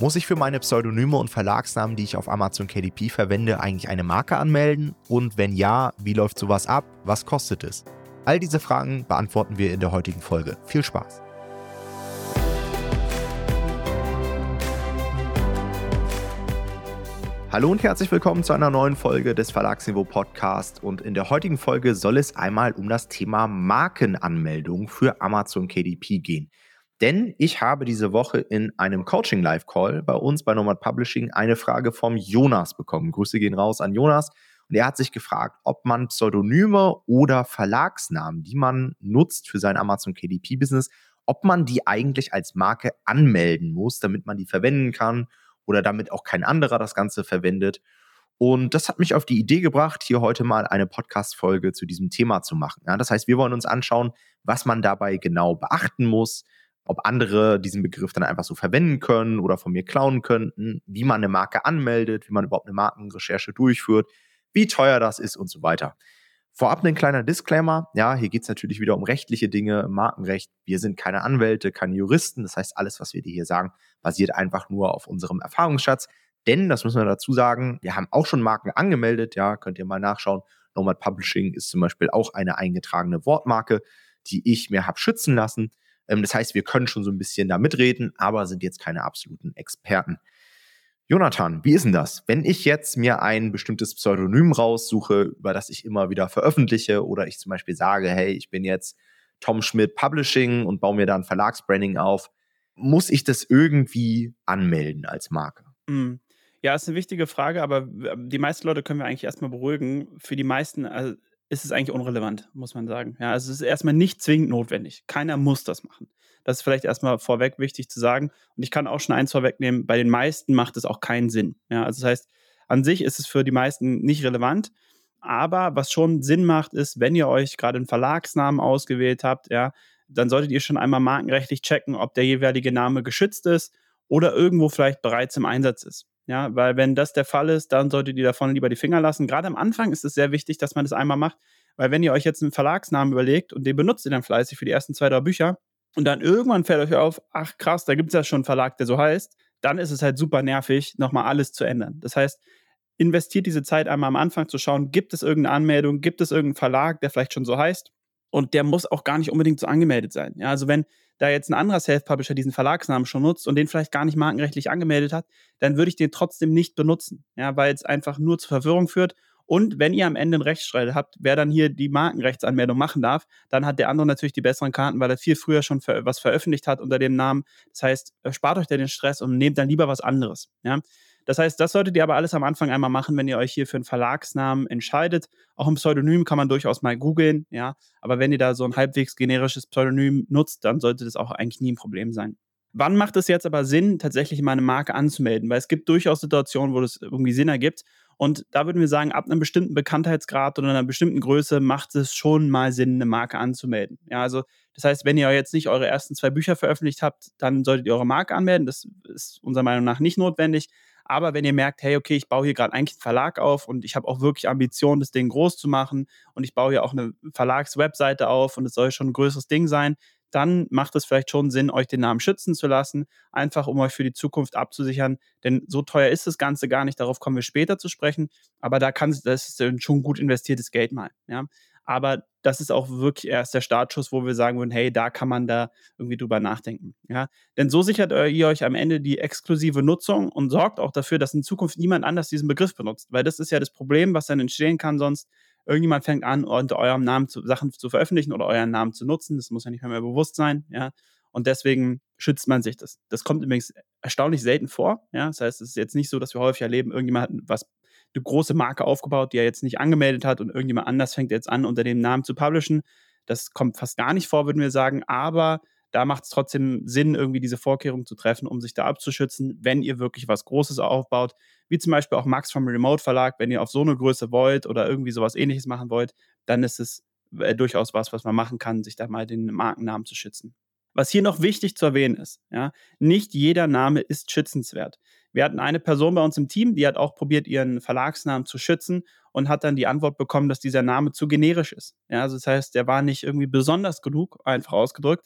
Muss ich für meine Pseudonyme und Verlagsnamen, die ich auf Amazon KDP verwende, eigentlich eine Marke anmelden? Und wenn ja, wie läuft sowas ab? Was kostet es? All diese Fragen beantworten wir in der heutigen Folge. Viel Spaß! Hallo und herzlich willkommen zu einer neuen Folge des Verlagsniveau Podcast. Und in der heutigen Folge soll es einmal um das Thema Markenanmeldung für Amazon KDP gehen. Denn ich habe diese Woche in einem Coaching-Live-Call bei uns bei Nomad Publishing eine Frage vom Jonas bekommen. Grüße gehen raus an Jonas. Und er hat sich gefragt, ob man Pseudonyme oder Verlagsnamen, die man nutzt für sein Amazon KDP-Business, ob man die eigentlich als Marke anmelden muss, damit man die verwenden kann oder damit auch kein anderer das Ganze verwendet. Und das hat mich auf die Idee gebracht, hier heute mal eine Podcast-Folge zu diesem Thema zu machen. Ja, das heißt, wir wollen uns anschauen, was man dabei genau beachten muss, ob andere diesen Begriff dann einfach so verwenden können oder von mir klauen könnten, wie man eine Marke anmeldet, wie man überhaupt eine Markenrecherche durchführt, wie teuer das ist und so weiter. Vorab ein kleiner Disclaimer, ja, hier geht es natürlich wieder um rechtliche Dinge, im Markenrecht. Wir sind keine Anwälte, keine Juristen, das heißt, alles, was wir dir hier sagen, basiert einfach nur auf unserem Erfahrungsschatz. Denn, das müssen wir dazu sagen, wir haben auch schon Marken angemeldet, ja, könnt ihr mal nachschauen. Nomad Publishing ist zum Beispiel auch eine eingetragene Wortmarke, die ich mir habe schützen lassen. Das heißt, wir können schon so ein bisschen da mitreden, aber sind jetzt keine absoluten Experten. Jonathan, wie ist denn das? Wenn ich jetzt mir ein bestimmtes Pseudonym raussuche, über das ich immer wieder veröffentliche, oder ich zum Beispiel sage, hey, ich bin jetzt Tom Schmidt Publishing und baue mir da ein Verlagsbranding auf, muss ich das irgendwie anmelden als Marke? Ja, ist eine wichtige Frage, aber die meisten Leute können wir eigentlich erstmal beruhigen. Für die meisten, ist es eigentlich unrelevant, muss man sagen. Ja, also, es ist erstmal nicht zwingend notwendig. Keiner muss das machen. Das ist vielleicht erstmal vorweg wichtig zu sagen. Und ich kann auch schon eins vorwegnehmen, bei den meisten macht es auch keinen Sinn. Ja, also, das heißt, an sich ist es für die meisten nicht relevant, aber was schon Sinn macht, ist, wenn ihr euch gerade einen Verlagsnamen ausgewählt habt, ja, dann solltet ihr schon einmal markenrechtlich checken, ob der jeweilige Name geschützt ist oder irgendwo vielleicht bereits im Einsatz ist. Ja, weil wenn das der Fall ist, dann solltet ihr davon lieber die Finger lassen. Gerade am Anfang ist es sehr wichtig, dass man das einmal macht, weil wenn ihr euch jetzt einen Verlagsnamen überlegt und den benutzt ihr dann fleißig für die ersten 2, 3 Bücher und dann irgendwann fällt euch auf, ach krass, da gibt es ja schon einen Verlag, der so heißt, dann ist es halt super nervig, nochmal alles zu ändern. Das heißt, investiert diese Zeit einmal am Anfang zu schauen, gibt es irgendeine Anmeldung, gibt es irgendeinen Verlag, der vielleicht schon so heißt und der muss auch gar nicht unbedingt so angemeldet sein. Ja, also wenn da jetzt ein anderer Self-Publisher diesen Verlagsnamen schon nutzt und den vielleicht gar nicht markenrechtlich angemeldet hat, dann würde ich den trotzdem nicht benutzen, ja, weil es einfach nur zur Verwirrung führt. Und wenn ihr am Ende einen Rechtsstreit habt, wer dann hier die Markenrechtsanmeldung machen darf, dann hat der andere natürlich die besseren Karten, weil er viel früher schon was veröffentlicht hat unter dem Namen. Das heißt, spart euch da den Stress und nehmt dann lieber was anderes. Ja? Das heißt, das solltet ihr aber alles am Anfang einmal machen, wenn ihr euch hier für einen Verlagsnamen entscheidet. Auch ein Pseudonym kann man durchaus mal googeln, ja. Aber wenn ihr da so ein halbwegs generisches Pseudonym nutzt, dann sollte das auch eigentlich nie ein Problem sein. Wann macht es jetzt aber Sinn, tatsächlich mal eine Marke anzumelden? Weil es gibt durchaus Situationen, wo das irgendwie Sinn ergibt. Und da würden wir sagen, ab einem bestimmten Bekanntheitsgrad oder einer bestimmten Größe macht es schon mal Sinn, eine Marke anzumelden. Ja, also das heißt, wenn ihr jetzt nicht eure ersten 2 Bücher veröffentlicht habt, dann solltet ihr eure Marke anmelden. Das ist unserer Meinung nach nicht notwendig. Aber wenn ihr merkt, hey, okay, ich baue hier gerade eigentlich einen Verlag auf und ich habe auch wirklich Ambitionen, das Ding groß zu machen und ich baue hier auch eine Verlagswebseite auf und es soll schon ein größeres Ding sein, dann macht es vielleicht schon Sinn, euch den Namen schützen zu lassen, einfach um euch für die Zukunft abzusichern. Denn so teuer ist das Ganze gar nicht, darauf kommen wir später zu sprechen. Aber das ist schon gut investiertes Geld mal. Ja? Aber das ist auch wirklich erst der Startschuss, wo wir sagen würden, hey, da kann man da irgendwie drüber nachdenken. Ja? Denn so sichert ihr euch am Ende die exklusive Nutzung und sorgt auch dafür, dass in Zukunft niemand anders diesen Begriff benutzt. Weil das ist ja das Problem, was dann entstehen kann sonst. Irgendjemand fängt an, unter eurem Namen Sachen zu veröffentlichen oder euren Namen zu nutzen. Das muss ja nicht mehr bewusst sein. Ja? Und deswegen schützt man sich das. Das kommt übrigens erstaunlich selten vor. Ja? Das heißt, es ist jetzt nicht so, dass wir häufig erleben, irgendjemand hat eine große Marke aufgebaut, die er jetzt nicht angemeldet hat und irgendjemand anders fängt jetzt an, unter dem Namen zu publishen. Das kommt fast gar nicht vor, würden wir sagen. Aber da macht es trotzdem Sinn, irgendwie diese Vorkehrungen zu treffen, um sich da abzuschützen, wenn ihr wirklich was Großes aufbaut, wie zum Beispiel auch Max vom Remote Verlag. Wenn ihr auf so eine Größe wollt oder irgendwie sowas Ähnliches machen wollt, dann ist es durchaus was man machen kann, sich da mal den Markennamen zu schützen. Was hier noch wichtig zu erwähnen ist, ja, nicht jeder Name ist schützenswert. Wir hatten eine Person bei uns im Team, die hat auch probiert, ihren Verlagsnamen zu schützen und hat dann die Antwort bekommen, dass dieser Name zu generisch ist. Ja, also das heißt, der war nicht irgendwie besonders genug, einfach ausgedrückt.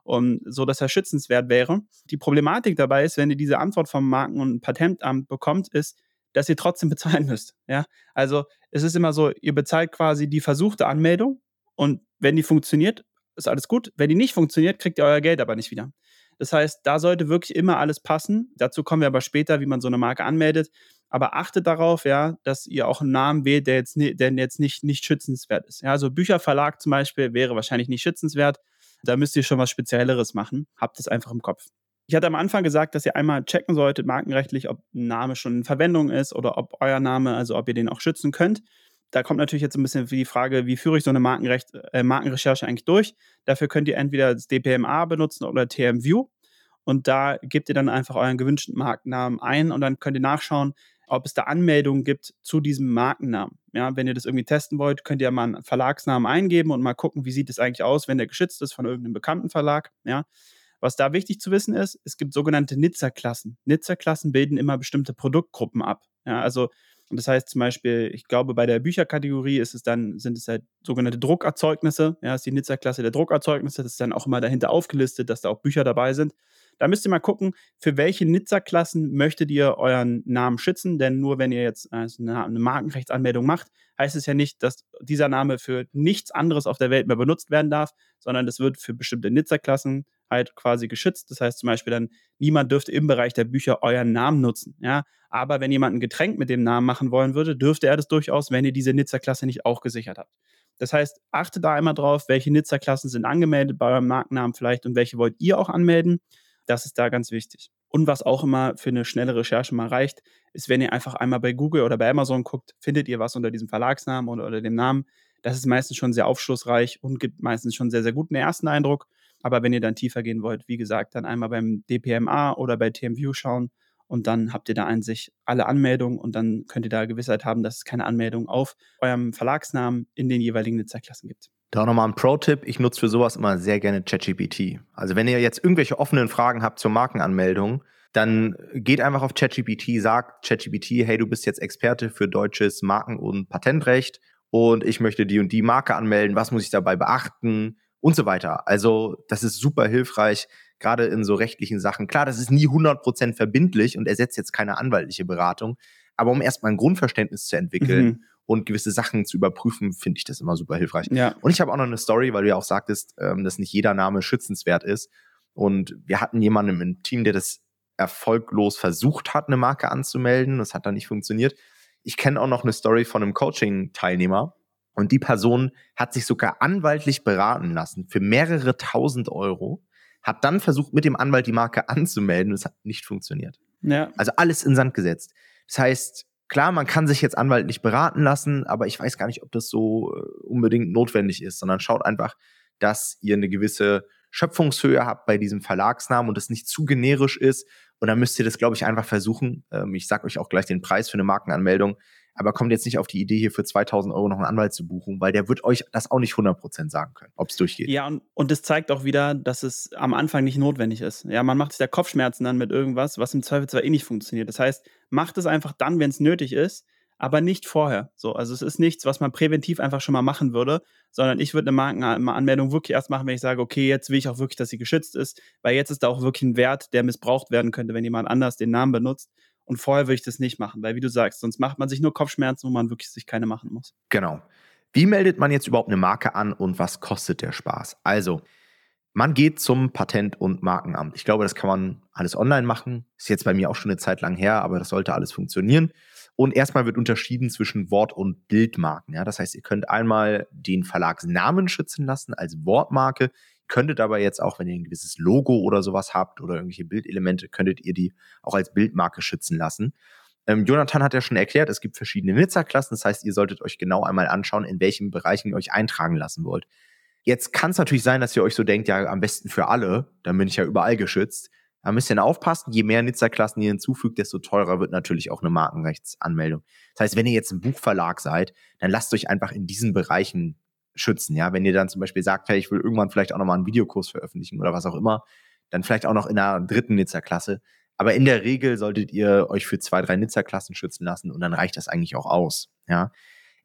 und so, dass er schützenswert wäre. Die Problematik dabei ist, wenn ihr diese Antwort vom Marken- und Patentamt bekommt, ist, dass ihr trotzdem bezahlen müsst. Ja? Also es ist immer so, ihr bezahlt quasi die versuchte Anmeldung und wenn die funktioniert, ist alles gut. Wenn die nicht funktioniert, kriegt ihr euer Geld aber nicht wieder. Das heißt, da sollte wirklich immer alles passen. Dazu kommen wir aber später, wie man so eine Marke anmeldet. Aber achtet darauf, ja, dass ihr auch einen Namen wählt, der jetzt nicht schützenswert ist. Ja, also Bücherverlag zum Beispiel wäre wahrscheinlich nicht schützenswert. Da müsst ihr schon was Spezielleres machen. Habt es einfach im Kopf. Ich hatte am Anfang gesagt, dass ihr einmal checken solltet, markenrechtlich, ob ein Name schon in Verwendung ist oder ob euer Name, also ob ihr den auch schützen könnt. Da kommt natürlich jetzt ein bisschen die Frage, wie führe ich so eine Markenrecherche eigentlich durch? Dafür könnt ihr entweder das DPMA benutzen oder TMView. Und da gebt ihr dann einfach euren gewünschten Markennamen ein und dann könnt ihr nachschauen, ob es da Anmeldungen gibt zu diesem Markennamen. Ja, wenn ihr das irgendwie testen wollt, könnt ihr mal einen Verlagsnamen eingeben und mal gucken, wie sieht es eigentlich aus, wenn der geschützt ist von irgendeinem bekannten Verlag. Ja. Was da wichtig zu wissen ist, es gibt sogenannte Nizza-Klassen. Nizza-Klassen bilden immer bestimmte Produktgruppen ab. Ja, also, und das heißt zum Beispiel, ich glaube, bei der Bücherkategorie sind es halt sogenannte Druckerzeugnisse. Ja, ist die Nizza-Klasse der Druckerzeugnisse. Das ist dann auch immer dahinter aufgelistet, dass da auch Bücher dabei sind. Da müsst ihr mal gucken, für welche Nizza-Klassen möchtet ihr euren Namen schützen, denn nur wenn ihr jetzt eine Markenrechtsanmeldung macht, heißt es ja nicht, dass dieser Name für nichts anderes auf der Welt mehr benutzt werden darf, sondern das wird für bestimmte Nizza-Klassen halt quasi geschützt. Das heißt zum Beispiel dann, niemand dürfte im Bereich der Bücher euren Namen nutzen. Ja? Aber wenn jemand ein Getränk mit dem Namen machen wollen würde, dürfte er das durchaus, wenn ihr diese Nizza-Klasse nicht auch gesichert habt. Das heißt, achtet da einmal drauf, welche Nizza-Klassen sind angemeldet bei eurem Markennamen vielleicht und welche wollt ihr auch anmelden. Das ist da ganz wichtig. Und was auch immer für eine schnelle Recherche mal reicht, ist, wenn ihr einfach einmal bei Google oder bei Amazon guckt, findet ihr was unter diesem Verlagsnamen oder dem Namen. Das ist meistens schon sehr aufschlussreich und gibt meistens schon sehr, sehr guten ersten Eindruck. Aber wenn ihr dann tiefer gehen wollt, wie gesagt, dann einmal beim DPMA oder bei TMView schauen und dann habt ihr da an sich alle Anmeldungen und dann könnt ihr da Gewissheit haben, dass es keine Anmeldung auf eurem Verlagsnamen in den jeweiligen Nizza-Klassen gibt. Da auch nochmal ein Pro-Tipp. Ich nutze für sowas immer sehr gerne ChatGPT. Also wenn ihr jetzt irgendwelche offenen Fragen habt zur Markenanmeldung, dann geht einfach auf ChatGPT, sagt ChatGPT, hey, du bist jetzt Experte für deutsches Marken- und Patentrecht und ich möchte die und die Marke anmelden. Was muss ich dabei beachten? Und so weiter. Also das ist super hilfreich, gerade in so rechtlichen Sachen. Klar, das ist nie 100% verbindlich und ersetzt jetzt keine anwaltliche Beratung. Aber um erstmal ein Grundverständnis zu entwickeln und gewisse Sachen zu überprüfen, finde ich das immer super hilfreich. Ja. Und ich habe auch noch eine Story, weil du ja auch sagtest, dass nicht jeder Name schützenswert ist. Und wir hatten jemanden im Team, der das erfolglos versucht hat, eine Marke anzumelden. Das hat dann nicht funktioniert. Ich kenne auch noch eine Story von einem Coaching-Teilnehmer. Und die Person hat sich sogar anwaltlich beraten lassen für mehrere tausend Euro, hat dann versucht, mit dem Anwalt die Marke anzumelden und es hat nicht funktioniert. Ja. Also alles in Sand gesetzt. Das heißt, klar, man kann sich jetzt anwaltlich beraten lassen, aber ich weiß gar nicht, ob das so unbedingt notwendig ist, sondern schaut einfach, dass ihr eine gewisse Schöpfungshöhe habt bei diesem Verlagsnamen und es nicht zu generisch ist. Und dann müsst ihr das, glaube ich, einfach versuchen. Ich sage euch auch gleich den Preis für eine Markenanmeldung. Aber kommt jetzt nicht auf die Idee, hier für 2.000 Euro noch einen Anwalt zu buchen, weil der wird euch das auch nicht 100% sagen können, ob es durchgeht. Ja, und das zeigt auch wieder, dass es am Anfang nicht notwendig ist. Ja, man macht sich da Kopfschmerzen dann mit irgendwas, was im Zweifel zwar eh nicht funktioniert. Das heißt, macht es einfach dann, wenn es nötig ist, aber nicht vorher. So, also es ist nichts, was man präventiv einfach schon mal machen würde, sondern ich würde eine Markenanmeldung wirklich erst machen, wenn ich sage, okay, jetzt will ich auch wirklich, dass sie geschützt ist, weil jetzt ist da auch wirklich ein Wert, der missbraucht werden könnte, wenn jemand anders den Namen benutzt. Und vorher würde ich das nicht machen, weil wie du sagst, sonst macht man sich nur Kopfschmerzen, wo man wirklich sich keine machen muss. Genau. Wie meldet man jetzt überhaupt eine Marke an und was kostet der Spaß? Also, man geht zum Patent- und Markenamt. Ich glaube, das kann man alles online machen. Ist jetzt bei mir auch schon eine Zeit lang her, aber das sollte alles funktionieren. Und erstmal wird unterschieden zwischen Wort- und Bildmarken. Ja? Das heißt, ihr könnt einmal den Verlagsnamen schützen lassen als Wortmarke. Könntet aber jetzt auch, wenn ihr ein gewisses Logo oder sowas habt oder irgendwelche Bildelemente, könntet ihr die auch als Bildmarke schützen lassen. Jonathan hat ja schon erklärt, es gibt verschiedene Nizza-Klassen. Das heißt, ihr solltet euch genau einmal anschauen, in welchen Bereichen ihr euch eintragen lassen wollt. Jetzt kann es natürlich sein, dass ihr euch so denkt, ja, am besten für alle, dann bin ich ja überall geschützt. Da müsst ihr dann aufpassen, je mehr Nizza-Klassen ihr hinzufügt, desto teurer wird natürlich auch eine Markenrechtsanmeldung. Das heißt, wenn ihr jetzt ein Buchverlag seid, dann lasst euch einfach in diesen Bereichen schützen. Ja, wenn ihr dann zum Beispiel sagt, hey, ich will irgendwann vielleicht auch nochmal einen Videokurs veröffentlichen oder was auch immer, dann vielleicht auch noch in einer dritten Nizza-Klasse. Aber in der Regel solltet ihr euch für 2, 3 Nizza-Klassen schützen lassen und dann reicht das eigentlich auch aus. Ja.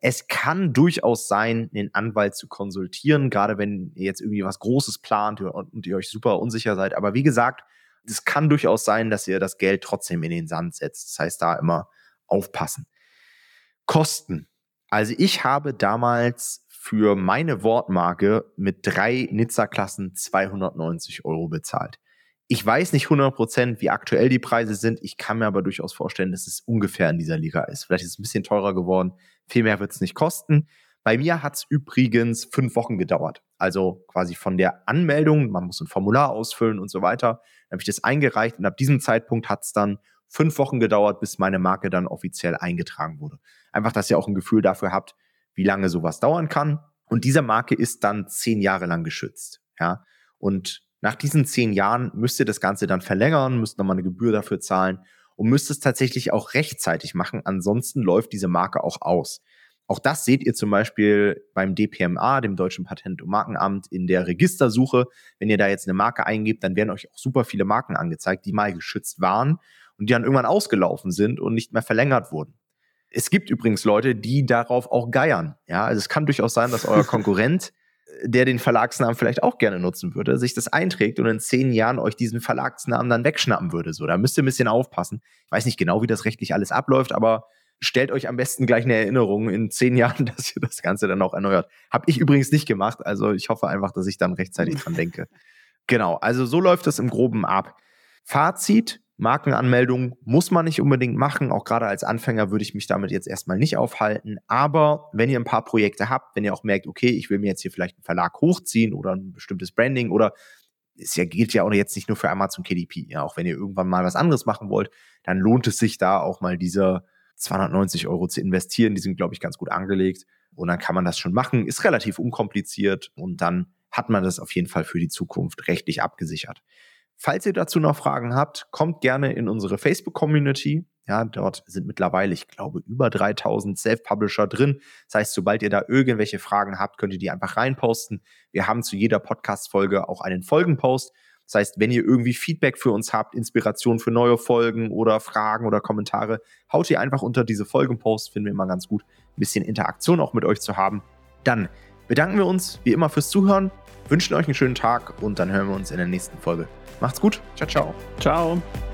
Es kann durchaus sein, einen Anwalt zu konsultieren, gerade wenn ihr jetzt irgendwie was Großes plant und ihr euch super unsicher seid. Aber wie gesagt, es kann durchaus sein, dass ihr das Geld trotzdem in den Sand setzt. Das heißt, da immer aufpassen. Kosten. Also ich habe damals für meine Wortmarke mit 3 Nizza-Klassen 290 € bezahlt. Ich weiß nicht 100%, wie aktuell die Preise sind. Ich kann mir aber durchaus vorstellen, dass es ungefähr in dieser Liga ist. Vielleicht ist es ein bisschen teurer geworden. Viel mehr wird es nicht kosten. Bei mir hat es übrigens 5 Wochen gedauert. Also quasi von der Anmeldung, man muss ein Formular ausfüllen und so weiter. Dann habe ich das eingereicht und ab diesem Zeitpunkt hat es dann 5 Wochen gedauert, bis meine Marke dann offiziell eingetragen wurde. Einfach, dass ihr auch ein Gefühl dafür habt, wie lange sowas dauern kann. Und diese Marke ist dann 10 Jahre lang geschützt. Ja? Und nach diesen 10 Jahren müsst ihr das Ganze dann verlängern, müsst nochmal eine Gebühr dafür zahlen und müsst es tatsächlich auch rechtzeitig machen. Ansonsten läuft diese Marke auch aus. Auch das seht ihr zum Beispiel beim DPMA, dem Deutschen Patent- und Markenamt, in der Registersuche. Wenn ihr da jetzt eine Marke eingebt, dann werden euch auch super viele Marken angezeigt, die mal geschützt waren und die dann irgendwann ausgelaufen sind und nicht mehr verlängert wurden. Es gibt übrigens Leute, die darauf auch geiern. Ja, also es kann durchaus sein, dass euer Konkurrent, der den Verlagsnamen vielleicht auch gerne nutzen würde, sich das einträgt und in 10 Jahren euch diesen Verlagsnamen dann wegschnappen würde. So, da müsst ihr ein bisschen aufpassen. Ich weiß nicht genau, wie das rechtlich alles abläuft, aber stellt euch am besten gleich eine Erinnerung in 10 Jahren, dass ihr das Ganze dann auch erneuert. Habe ich übrigens nicht gemacht, also ich hoffe einfach, dass ich dann rechtzeitig dran denke. Genau, also so läuft das im Groben ab. Fazit: Markenanmeldung muss man nicht unbedingt machen. Auch gerade als Anfänger würde ich mich damit jetzt erstmal nicht aufhalten. Aber wenn ihr ein paar Projekte habt, wenn ihr auch merkt, okay, ich will mir jetzt hier vielleicht einen Verlag hochziehen oder ein bestimmtes Branding oder gilt ja auch jetzt nicht nur für Amazon KDP. Ja, auch wenn ihr irgendwann mal was anderes machen wollt, dann lohnt es sich da auch mal diese 290 € zu investieren. Die sind, glaube ich, ganz gut angelegt. Und dann kann man das schon machen. Ist relativ unkompliziert und dann hat man das auf jeden Fall für die Zukunft rechtlich abgesichert. Falls ihr dazu noch Fragen habt, kommt gerne in unsere Facebook-Community. Ja, dort sind mittlerweile, ich glaube, über 3000 Self-Publisher drin. Das heißt, sobald ihr da irgendwelche Fragen habt, könnt ihr die einfach reinposten. Wir haben zu jeder Podcast-Folge auch einen Folgenpost. Das heißt, wenn ihr irgendwie Feedback für uns habt, Inspiration für neue Folgen oder Fragen oder Kommentare, haut ihr einfach unter diese Folgenpost. Finden wir immer ganz gut, ein bisschen Interaktion auch mit euch zu haben. Dann bedanken wir uns wie immer fürs Zuhören, wünschen euch einen schönen Tag und dann hören wir uns in der nächsten Folge. Macht's gut. Ciao, ciao. Ciao.